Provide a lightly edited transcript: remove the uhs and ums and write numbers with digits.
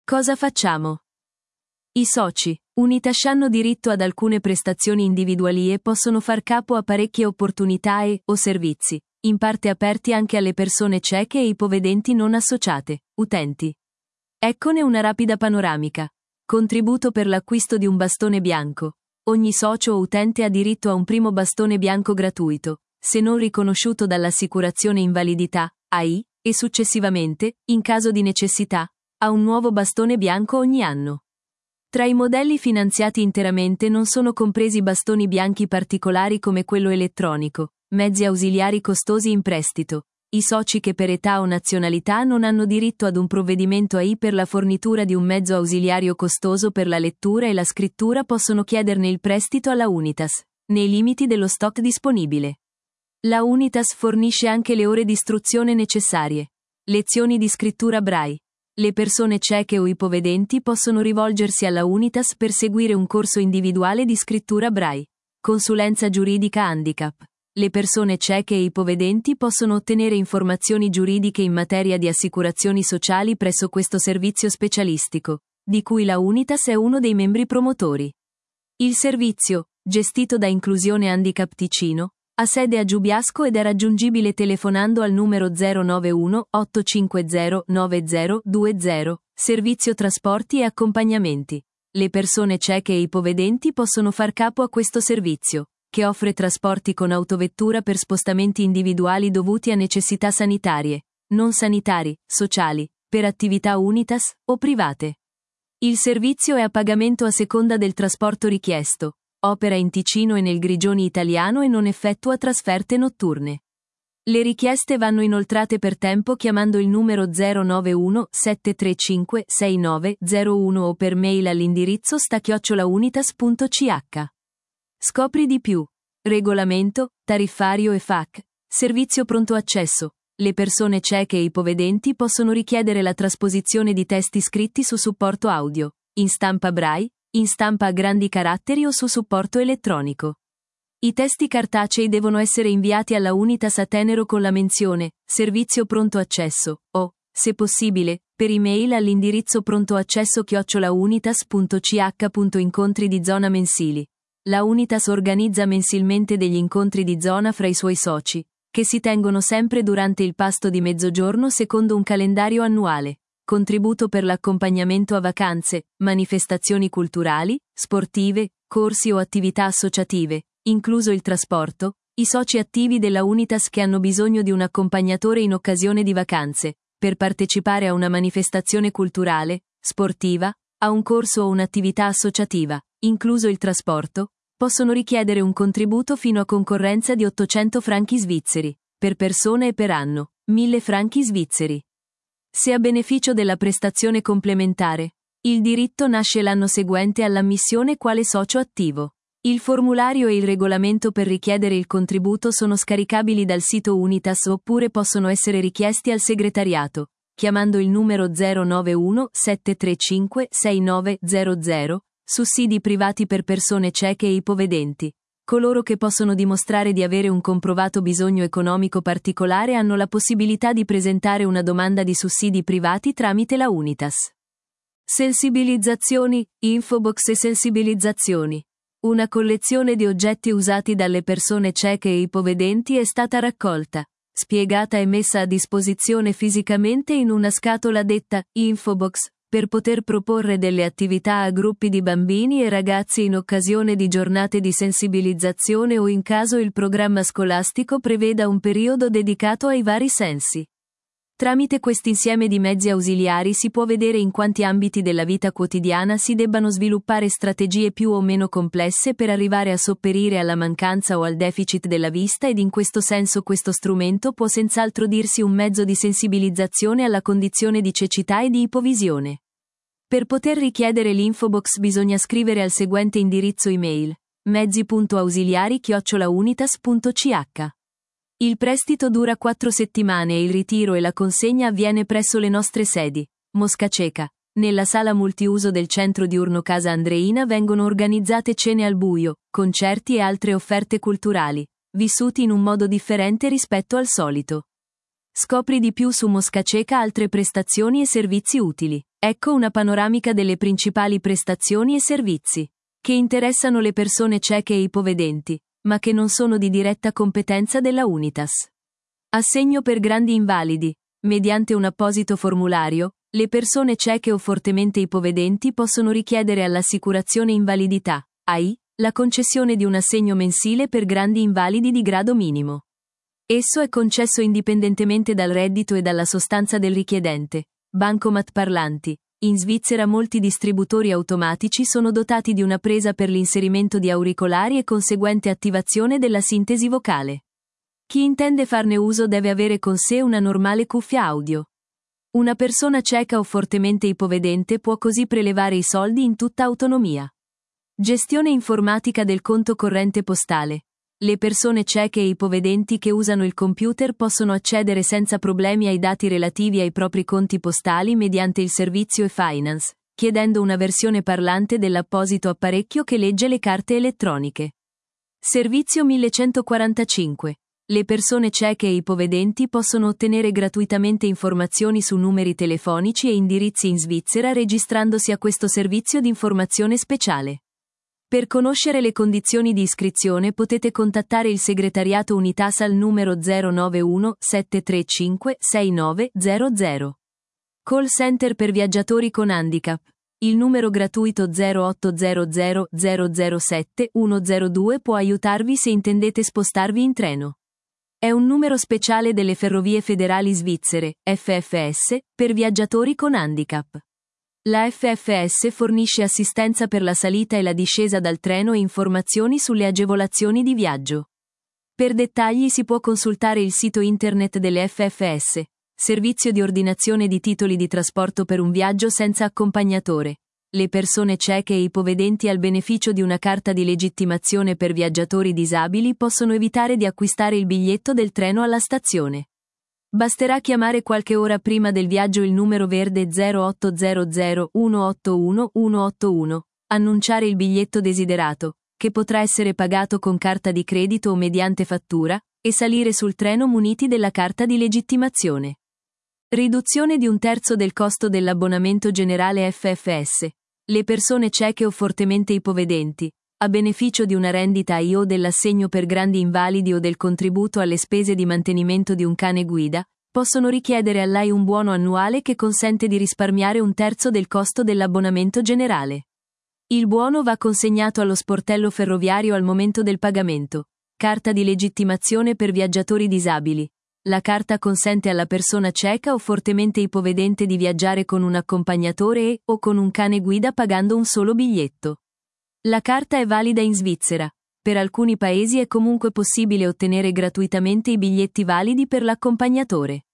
Cosa facciamo? I soci, Unitas hanno diritto ad alcune prestazioni individuali e possono far capo a parecchie opportunità o servizi, in parte aperti anche alle persone cieche e ipovedenti non associate, utenti. Eccone una rapida panoramica. Contributo per l'acquisto di un bastone bianco. Ogni socio o utente ha diritto a un primo bastone bianco gratuito, se non riconosciuto dall'assicurazione invalidità, AI, e successivamente, in caso di necessità, a un nuovo bastone bianco ogni anno. Tra i modelli finanziati interamente non sono compresi bastoni bianchi particolari come quello elettronico, mezzi ausiliari costosi in prestito. I soci che per età o nazionalità non hanno diritto ad un provvedimento AI per la fornitura di un mezzo ausiliario costoso per la lettura e la scrittura possono chiederne il prestito alla Unitas, nei limiti dello stock disponibile. La Unitas fornisce anche le ore di istruzione necessarie. Lezioni di scrittura Braille. Le persone cieche o ipovedenti possono rivolgersi alla Unitas per seguire un corso individuale di scrittura Braille. Consulenza giuridica handicap. Le persone cieche e ipovedenti possono ottenere informazioni giuridiche in materia di assicurazioni sociali presso questo servizio specialistico, di cui la Unitas è uno dei membri promotori. Il servizio, gestito da Inclusione Handicap Ticino, ha sede a Giubiasco ed è raggiungibile telefonando al numero 091 850 9020, servizio trasporti e accompagnamenti. Le persone cieche e ipovedenti possono far capo a questo servizio, che offre trasporti con autovettura per spostamenti individuali dovuti a necessità sanitarie, non sanitari, sociali, per attività Unitas o private. Il servizio è a pagamento a seconda del trasporto richiesto. Opera in Ticino e nel Grigioni italiano e non effettua trasferte notturne. Le richieste vanno inoltrate per tempo chiamando il numero 091 735 6901 o per mail all'indirizzo sta@unitas.ch. Scopri di più. Regolamento, tariffario e FAQ. Servizio pronto accesso. Le persone cieche e ipovedenti possono richiedere la trasposizione di testi scritti su supporto audio, in stampa Braille, in stampa a grandi caratteri o su supporto elettronico. I testi cartacei devono essere inviati alla Unitas a Tenero con la menzione servizio pronto accesso o, se possibile, per email all'indirizzo prontoaccesso@unitas.ch. Incontri di zona mensili. La Unitas organizza mensilmente degli incontri di zona fra i suoi soci, che si tengono sempre durante il pasto di mezzogiorno secondo un calendario annuale. Contributo per l'accompagnamento a vacanze, manifestazioni culturali, sportive, corsi o attività associative, incluso il trasporto. I soci attivi della Unitas che hanno bisogno di un accompagnatore in occasione di vacanze, per partecipare a una manifestazione culturale, sportiva, a un corso o un'attività associativa, incluso il trasporto, possono richiedere un contributo fino a concorrenza di 800 franchi svizzeri, per persona e per anno, 1000 franchi svizzeri. Se a beneficio della prestazione complementare, il diritto nasce l'anno seguente all'ammissione quale socio attivo. Il formulario e il regolamento per richiedere il contributo sono scaricabili dal sito Unitas oppure possono essere richiesti al segretariato, chiamando il numero 091 735 6900, sussidi privati per persone cieche e ipovedenti. Coloro che possono dimostrare di avere un comprovato bisogno economico particolare hanno la possibilità di presentare una domanda di sussidi privati tramite la Unitas. Sensibilizzazioni, infobox e sensibilizzazioni. Una collezione di oggetti usati dalle persone cieche e ipovedenti è stata raccolta, spiegata e messa a disposizione fisicamente in una scatola detta infobox, per poter proporre delle attività a gruppi di bambini e ragazzi in occasione di giornate di sensibilizzazione o in caso il programma scolastico preveda un periodo dedicato ai vari sensi. Tramite quest'insieme di mezzi ausiliari si può vedere in quanti ambiti della vita quotidiana si debbano sviluppare strategie più o meno complesse per arrivare a sopperire alla mancanza o al deficit della vista ed in questo senso questo strumento può senz'altro dirsi un mezzo di sensibilizzazione alla condizione di cecità e di ipovisione. Per poter richiedere l'infobox bisogna scrivere al seguente indirizzo email: mezzi.ausiliari@unitas.ch. Il prestito dura 4 settimane e il ritiro e la consegna avviene presso le nostre sedi, Mosca Ceca. Nella sala multiuso del centro diurno Casa Andreina vengono organizzate cene al buio, concerti e altre offerte culturali, vissuti in un modo differente rispetto al solito. Scopri di più su Mosca Ceca altre prestazioni e servizi utili. Ecco una panoramica delle principali prestazioni e servizi che interessano le persone cieche e ipovedenti, ma che non sono di diretta competenza della Unitas. Assegno per grandi invalidi. Mediante un apposito formulario, le persone cieche o fortemente ipovedenti possono richiedere all'assicurazione invalidità, AI, la concessione di un assegno mensile per grandi invalidi di grado minimo. Esso è concesso indipendentemente dal reddito e dalla sostanza del richiedente. Bancomat parlanti. In Svizzera molti distributori automatici sono dotati di una presa per l'inserimento di auricolari e conseguente attivazione della sintesi vocale. Chi intende farne uso deve avere con sé una normale cuffia audio. Una persona cieca o fortemente ipovedente può così prelevare i soldi in tutta autonomia. Gestione informatica del conto corrente postale. Le persone cieche e ipovedenti che usano il computer possono accedere senza problemi ai dati relativi ai propri conti postali mediante il servizio e-Finance, chiedendo una versione parlante dell'apposito apparecchio che legge le carte elettroniche. Servizio 1145. Le persone cieche e ipovedenti possono ottenere gratuitamente informazioni su numeri telefonici e indirizzi in Svizzera registrandosi a questo servizio di informazione speciale. Per conoscere le condizioni di iscrizione potete contattare il segretariato Unitas al numero 091 735 6900. Call center per viaggiatori con handicap. Il numero gratuito 0800 007 102 può aiutarvi se intendete spostarvi in treno. È un numero speciale delle Ferrovie Federali Svizzere, FFS, per viaggiatori con handicap. La FFS fornisce assistenza per la salita e la discesa dal treno e informazioni sulle agevolazioni di viaggio. Per dettagli si può consultare il sito internet delle FFS, servizio di ordinazione di titoli di trasporto per un viaggio senza accompagnatore. Le persone cieche e ipovedenti al beneficio di una carta di legittimazione per viaggiatori disabili possono evitare di acquistare il biglietto del treno alla stazione. Basterà chiamare qualche ora prima del viaggio il numero verde 0800 181 181, annunciare il biglietto desiderato, che potrà essere pagato con carta di credito o mediante fattura, e salire sul treno muniti della carta di legittimazione. Riduzione di 1/3 del costo dell'abbonamento generale FFS. Le persone cieche o fortemente ipovedenti, a beneficio di una rendita AI o dell'assegno per grandi invalidi o del contributo alle spese di mantenimento di un cane guida, possono richiedere all'AI un buono annuale che consente di risparmiare 1/3 del costo dell'abbonamento generale. Il buono va consegnato allo sportello ferroviario al momento del pagamento. Carta di legittimazione per viaggiatori disabili. La carta consente alla persona cieca o fortemente ipovedente di viaggiare con un accompagnatore e, o con un cane guida pagando un solo biglietto. La carta è valida in Svizzera. Per alcuni paesi è comunque possibile ottenere gratuitamente i biglietti validi per l'accompagnatore.